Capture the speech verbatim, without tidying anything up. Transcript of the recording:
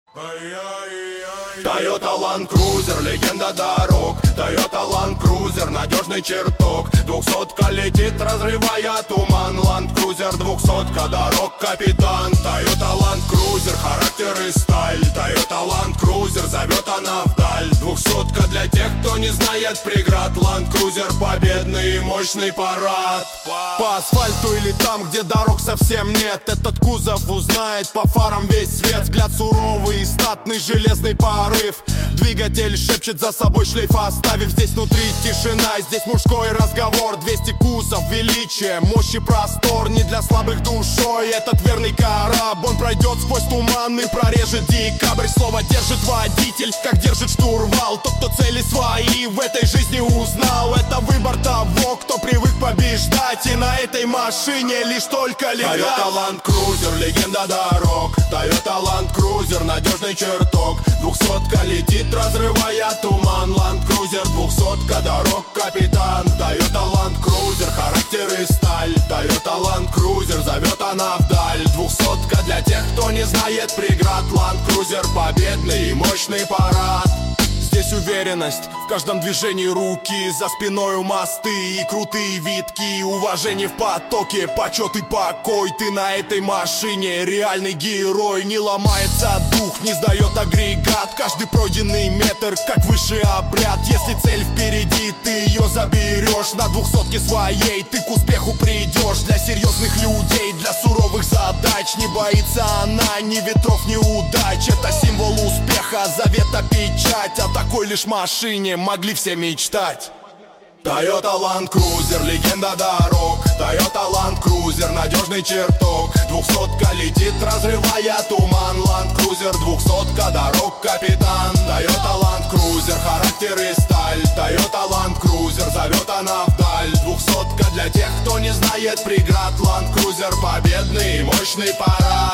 Toyota Land Cruiser, легенда дорог. Toyota Land Cruiser, надежный чертог. Двухсотка летит, разрывая туман. Land Cruiser, двухсотка, дорог капитан. Toyota Land Cruiser, характер и сталь. Toyota Land Cruiser, зовет она вдаль. Двухсотка для тех, кто не знает преград. Land Cruiser, победный и мощный парад. По асфальту или там, где дорог совсем нет, этот кузов узнает по фарам весь свет. Взгляд суровый и статный, железный порыв. Двигатель шепчет за собой шлейф, оставив здесь внутри тишина. Здесь мужской разговор, двести кузов, величие, мощь и простор. Не для слабых душой этот верный корабль. Он пройдет сквозь туман и прорежет декабрь. Слово держит водитель, как держит штурвал. Тот, кто цели свои в этой жизни узнал. Это выбор того, кто привык побеждать. И на этой машине лишь только летать. Toyota Land Cruiser, легенда дорог. Toyota Land Cruiser, надежный чертог. Двухсотка летит, разрывая туман. Land Cruiser, двухсотка, дорог капитан. Toyota Land Cruiser, характер и сталь. Toyota Land Cruiser, зовет она вдаль. Двухсотка для тех, кто не знает преград. Land Cruiser, победный и мощный парад. Здесь уверенность в каждом движении руки. За спиною мосты и крутые витки. Уважение в потоке, почет и покой. Ты на этой машине реальный герой. Не ломается дух, не сдает агрегат. Каждый пройденный метр, как высший обряд. Если цель впереди, ты ее заберешь. На двухсотке своей ты к успеху придешь. Для серьезных людей, для суровых задач. Не боится она ни ветров, ни удач. Это символ успеха, завета печать. О такой лишь машине могли все мечтать. Toyota Land Cruiser, легенда дорог. Toyota Land Cruiser, надежный чертог. Двухсотка летит, разрывая туман. Land Cruiser, двухсотка, дорог капитан. Toyota Land Cruiser, характер и сталь. Toyota Land Cruiser, зовет она вдаль. Двухсотка для тех, кто не знает преград. Land Cruiser, победный и мощный парад.